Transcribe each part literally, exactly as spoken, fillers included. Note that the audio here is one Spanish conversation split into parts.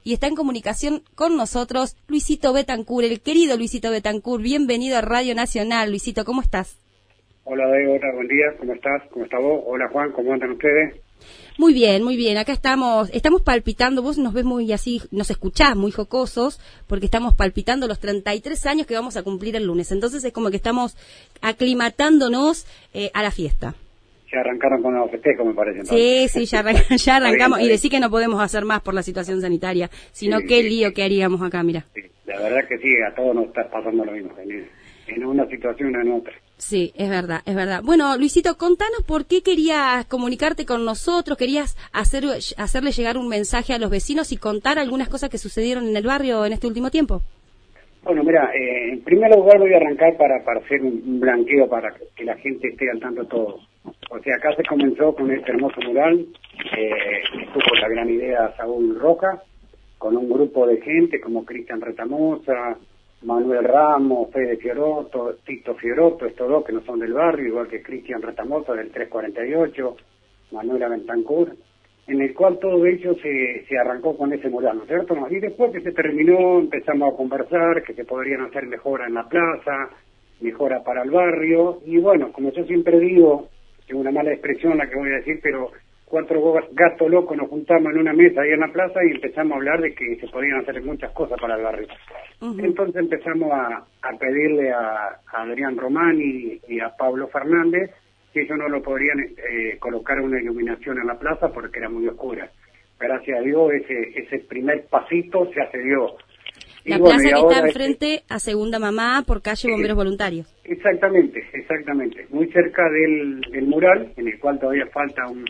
y está en comunicación con nosotros Luisito Betancourt, el querido Luisito Betancourt. Bienvenido a Radio Nacional. Luisito, ¿cómo estás? Hola, Débora, buen día, ¿cómo estás? ¿Cómo está vos? Hola, Juan, ¿cómo andan ustedes? Muy bien, muy bien. Acá estamos, estamos palpitando, vos nos ves muy así, nos escuchás muy jocosos, porque estamos palpitando los treinta y tres años que vamos a cumplir el lunes. Entonces es como que estamos aclimatándonos eh, a la fiesta. Ya arrancaron con los festejos, me parece. Entonces. Sí, sí, ya, arranc ya arrancamos. Y decir que no podemos hacer más por la situación sanitaria, sino sí, qué sí, lío sí. que haríamos acá, mira. Sí, la verdad que sí, a todos nos está pasando lo mismo, en, en una situación o en otra. Sí, es verdad, es verdad. Bueno, Luisito, contanos por qué querías comunicarte con nosotros, querías hacer, hacerle llegar un mensaje a los vecinos y contar algunas cosas que sucedieron en el barrio en este último tiempo. Bueno, mira, eh, en primer lugar voy a arrancar para, para hacer un, un blanqueo para que la gente esté al tanto de todo. O sea, acá se comenzó con este hermoso mural, eh, estuvo la gran idea Saúl Roca, con un grupo de gente como Cristian Retamosa, Manuel Ramos, Fede Fiorotto, Tito Fiorotto, estos dos que no son del barrio, igual que Cristian Retamosa del tres cuarenta y ocho, Manuela Betancourt, en el cual todo ello se, se arrancó con ese mural, ¿no es cierto? Y después que se terminó empezamos a conversar que se podrían hacer mejoras en la plaza, mejoras para el barrio, y bueno, como yo siempre digo, es una mala expresión la que voy a decir, pero cuatro gatos locos nos juntamos en una mesa ahí en la plaza y empezamos a hablar de que se podían hacer muchas cosas para el barrio. Uh-huh. Entonces empezamos a, a pedirle a, a Adrián Romani y a Pablo Fernández que ellos no lo podrían eh, colocar una iluminación en la plaza porque era muy oscura. Gracias a Dios ese ese primer pasito se accedió. La y plaza bueno, que está enfrente este... a Segunda Mamá por calle Bomberos Voluntarios. Exactamente, exactamente. Muy cerca del, del mural, en el cual todavía falta un,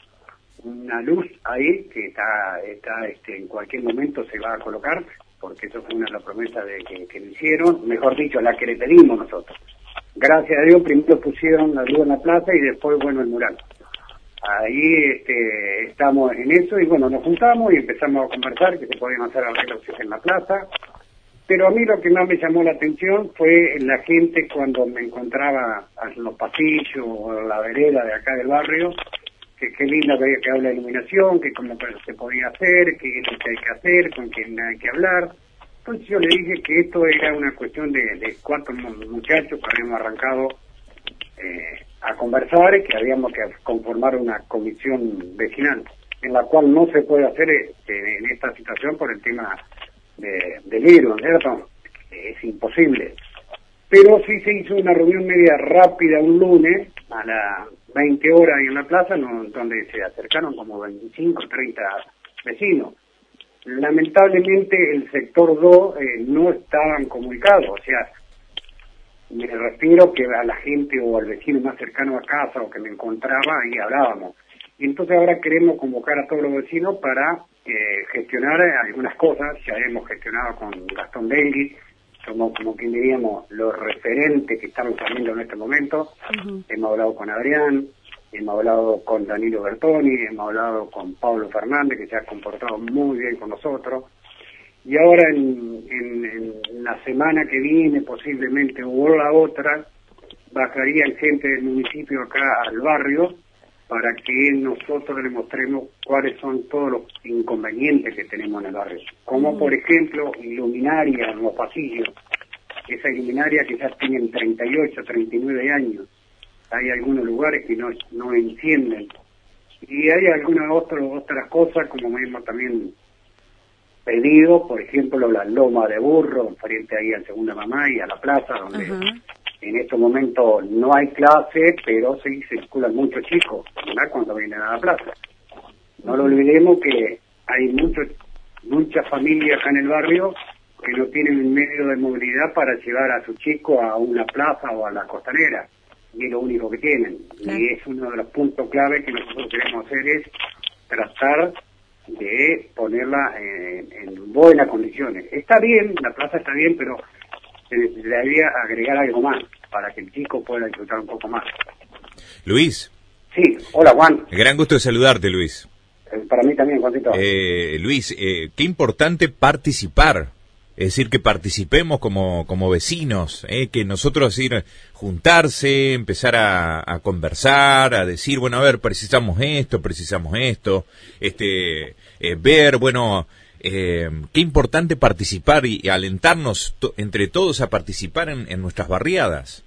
una luz ahí, que está está este en cualquier momento se va a colocar, porque eso fue una de las promesas de que, que le hicieron, mejor dicho, la que le pedimos nosotros. Gracias a Dios primero pusieron la luz en la plaza y después, bueno, el mural. Ahí este, estamos en eso y bueno, nos juntamos y empezamos a conversar que se podían hacer arreglos en la plaza. Pero a mí lo que más me llamó la atención fue la gente cuando me encontraba en los pasillos o en la vereda de acá del barrio, que qué linda que había quedado la iluminación, que cómo se podía hacer, que es lo que hay que hacer, con quién hay que hablar. Entonces yo le dije que esto era una cuestión de, de cuatro muchachos que habíamos arrancado eh, a conversar y que habíamos que conformar una comisión vecinal, en la cual no se puede hacer este, en esta situación por el tema de, del virus, ¿cierto? Es imposible. Pero sí se hizo una reunión media rápida un lunes a las veinte horas ahí en la plaza, no, donde se acercaron como veinticinco, treinta vecinos. Lamentablemente el sector dos eh, no estaban comunicados, o sea, me refiero que a la gente o al vecino más cercano a casa o que me encontraba, ahí hablábamos. Y entonces ahora queremos convocar a todos los vecinos para eh, gestionar algunas cosas. Ya hemos gestionado con Gastón Bengui, somos como quien diríamos los referentes que estamos saliendo en este momento. Uh-huh. Hemos hablado con Adrián, hemos hablado con Danilo Bertoni, hemos hablado con Pablo Fernández, que se ha comportado muy bien con nosotros. Y ahora en, en, en la semana que viene, posiblemente, o la otra, bajaría el gente del municipio acá al barrio para que nosotros le mostremos cuáles son todos los inconvenientes que tenemos en el barrio. Como, por ejemplo, iluminaria en los pasillos. Esa iluminaria que ya tienen treinta y ocho, treinta y nueve años. Hay algunos lugares que no, no encienden. Y hay algunas otras otras cosas, como mismo también pedido, por ejemplo, la loma de burro, frente ahí a Segunda Mamá y a la plaza, donde uh-huh. en estos momentos no hay clase, pero sí circulan muchos chicos, ¿verdad? Cuando vienen a la plaza. No lo olvidemos que hay muchos muchas familias acá en el barrio que no tienen un medio de movilidad para llevar a su chico a una plaza o a la costanera, y es lo único que tienen. Claro. Y es uno de los puntos clave que nosotros queremos hacer, es tratar de ponerla en, en buenas condiciones. Está bien, la plaza está bien, pero se debería agregar algo más para que el chico pueda disfrutar un poco más. Luis. Sí, hola Juan. Gran gusto de saludarte, Luis. Eh, para mí también, Juancito. Eh, Luis, eh, qué importante participar. Es decir, que participemos como, como vecinos, ¿eh? Que nosotros ir juntarse, empezar a, a conversar, a decir, bueno, a ver, precisamos esto, precisamos esto, este, eh, ver, bueno, Eh, qué importante participar y, y alentarnos to, entre todos a participar en, en nuestras barriadas.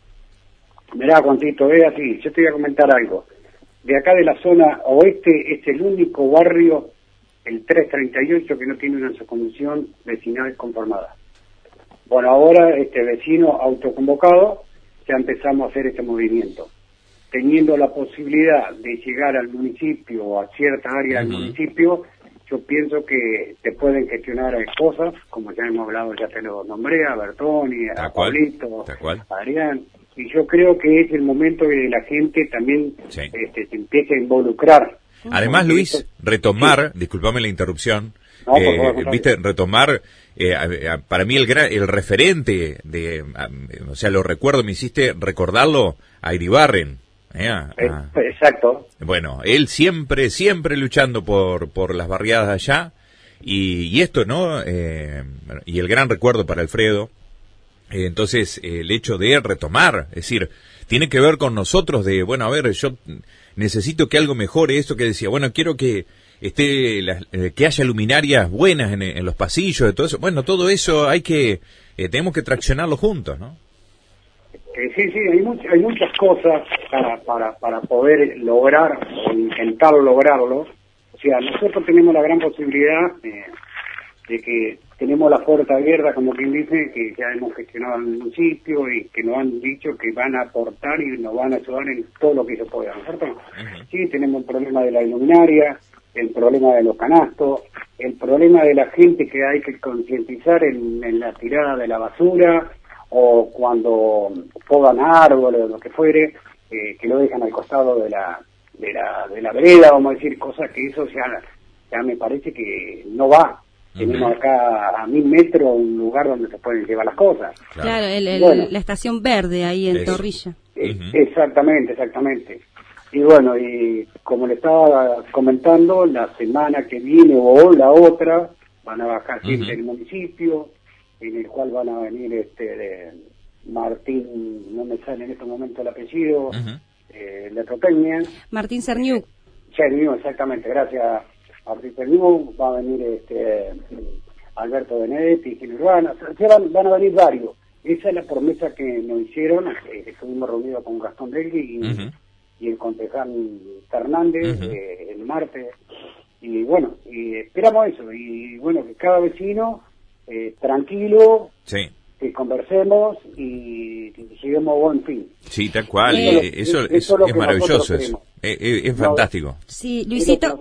Mirá, Juancito, es así. Yo te voy a comentar algo. De acá de la zona oeste es el único barrio, el tres treinta y ocho, que no tiene una comisión vecinal conformada. Bueno, ahora este vecino autoconvocado ya empezamos a hacer este movimiento, teniendo la posibilidad de llegar al municipio o a cierta área uh-huh. del municipio. Yo pienso que te pueden gestionar cosas, como ya hemos hablado, ya te lo nombré, a Bertoni, a Pablito, a Adrián, y yo creo que es el momento que la gente también sí. este, se empiece a involucrar. Además, Luis, esto... retomar, sí. discúlpame la interrupción, no, eh, favor, viste, retomar, eh, a, a, para mí el gran, el referente de, a, o sea, lo recuerdo, me hiciste recordarlo, a Iribarren. Eh, ah, Exacto. Bueno, él siempre, siempre luchando por por las barriadas allá, y, y esto, ¿no? Eh, y el gran recuerdo para Alfredo. Eh, entonces, eh, el hecho de retomar, es decir, tiene que ver con nosotros de, bueno, a ver, yo necesito que algo mejore esto que decía, bueno, quiero que esté, la, eh, que haya luminarias buenas en, en los pasillos, de todo eso. Bueno, todo eso hay que, eh, tenemos que traccionarlo juntos, ¿no? Eh, sí, sí, hay, much hay muchas cosas para, para, para poder lograr o intentar lograrlo. O sea, nosotros tenemos la gran posibilidad eh, de que tenemos la puerta abierta, como quien dice, que ya hemos gestionado en el municipio y que nos han dicho que van a aportar y nos van a ayudar en todo lo que se pueda, ¿no es cierto? Uh-huh. Sí, tenemos el problema de la iluminaria, el problema de los canastos, el problema de la gente que hay que concientizar en, en la tirada de la basura, o cuando podan árboles o lo que fuere, eh, que lo dejan al costado de la de la de la vereda, vamos a decir, cosas que eso ya, ya me parece que no va. Uh-huh. Tenemos acá a mil metros un lugar donde se pueden llevar las cosas. Claro, claro el, el, bueno, la estación verde ahí en es. Torrilla. Eh, uh-huh. Exactamente, exactamente. Y bueno, y como le estaba comentando, la semana que viene o la otra van a bajar gente uh-huh. del municipio, en el cual van a venir este de Martín, no me sale en este momento el apellido, uh-huh. eh, Letropegnia. Martín Cerniu. Cerniu, exactamente, gracias Martín Cerniu. Va a venir este Alberto Benedetti, Gil Urbana, o sea, van, van a venir varios. Esa es la promesa que nos hicieron, eh, estuvimos reunidos con Gastón Delgui y, uh-huh. y el concejal Fernández uh-huh. eh, el martes, y bueno, y esperamos eso, y bueno, que cada vecino Eh, tranquilo, sí. que conversemos y, y lleguemos a buen fin. Sí, tal cual, eh, eso, es, eso es, es maravilloso, eso. Es, es, es fantástico. No, sí, Luisito,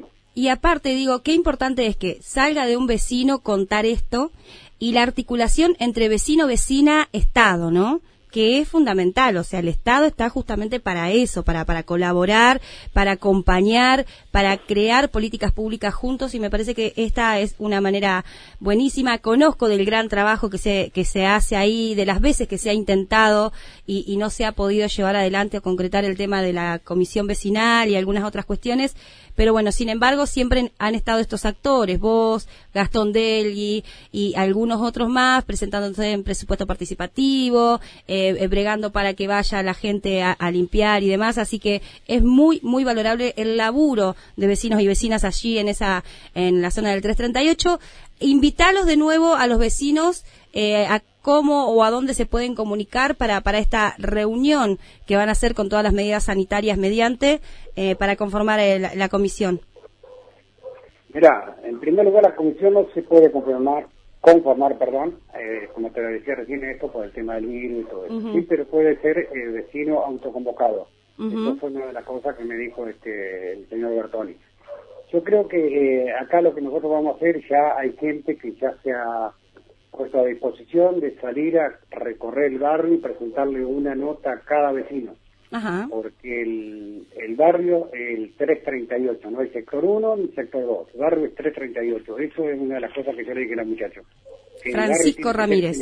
y aparte digo, qué importante es que salga de un vecino contar esto y la articulación entre vecino, vecina, Estado, ¿no? Que es fundamental, o sea, el Estado está justamente para eso, para para colaborar, para acompañar, para crear políticas públicas juntos, y me parece que esta es una manera buenísima. Conozco del gran trabajo que se que se hace ahí, de las veces que se ha intentado y, y no se ha podido llevar adelante o concretar el tema de la comisión vecinal y algunas otras cuestiones, pero bueno, sin embargo, siempre han estado estos actores, vos, Gastón Delgui y algunos otros más, presentándose en presupuesto participativo, eh, bregando para que vaya la gente a, a limpiar y demás, así que es muy, muy valorable el laburo de vecinos y vecinas allí en esa, en la zona del tres treinta y ocho. Invitarlos de nuevo a los vecinos eh, a cómo o a dónde se pueden comunicar para para esta reunión que van a hacer con todas las medidas sanitarias mediante eh, para conformar el, la comisión. Mira, en primer lugar la comisión no se puede conformar, conformar, perdón, eh, como te lo decía recién, esto por el tema del virus y todo eso, uh-huh. sí, pero puede ser eh, vecino autoconvocado. Uh-huh. Eso fue una de las cosas que me dijo este el señor Bertoni. Yo creo que eh, acá lo que nosotros vamos a hacer, ya hay gente que ya se ha puesto a disposición de salir a recorrer el barrio y presentarle una nota a cada vecino. Ajá. Porque el, el barrio, el tres treinta y ocho, no el sector uno ni el sector dos, el barrio es tres treinta y ocho. Eso es una de las cosas que yo le dije a los muchachos. Francisco Ramírez.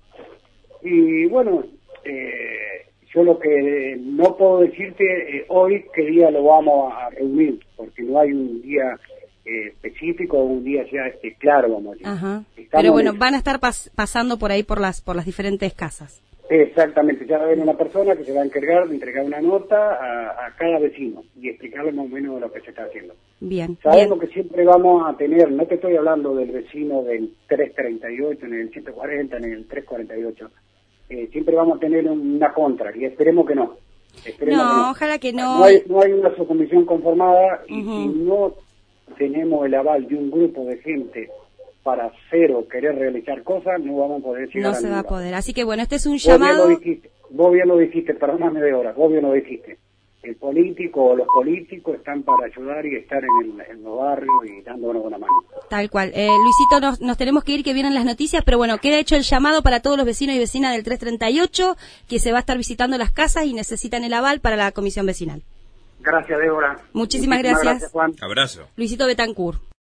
Y bueno, eh, yo lo que no puedo decirte eh, hoy qué día lo vamos a reunir, porque no hay un día eh, específico o un día ya este, claro, vamos a decir. Ajá. Pero bueno, van a estar pas pasando por ahí por las por las diferentes casas. Exactamente, ya va a haber una persona que se va a encargar de entregar una nota a, a cada vecino y explicarle más o menos lo que se está haciendo. Bien. Sabemos bien. que siempre vamos a tener, no te estoy hablando del vecino del tres treinta y ocho, ni del ciento cuarenta, ni del tres cuarenta y ocho, eh, siempre vamos a tener una contra y esperemos que no. Esperemos no, que no, ojalá que no. No hay, no hay una subcomisión conformada y Uh-huh. si no tenemos el aval de un grupo de gente para hacer o querer realizar cosas, no vamos a poder llegar No a se va a ningún poder. Así que bueno, este es un Vos bien llamado. lo dijiste, vos bien lo dijiste, perdóname de hora, vos bien lo dijiste. El político o los políticos están para ayudar y estar en, el, en los barrios y dándonos una mano. Tal cual. Eh, Luisito, nos, nos tenemos que ir, que vienen las noticias, pero bueno, queda hecho el llamado para todos los vecinos y vecinas del tres treinta y ocho, que se va a estar visitando las casas y necesitan el aval para la comisión vecinal. Gracias, Débora. Muchísimas, Muchísimas gracias. gracias, Juan. Abrazo. Luisito Betancourt.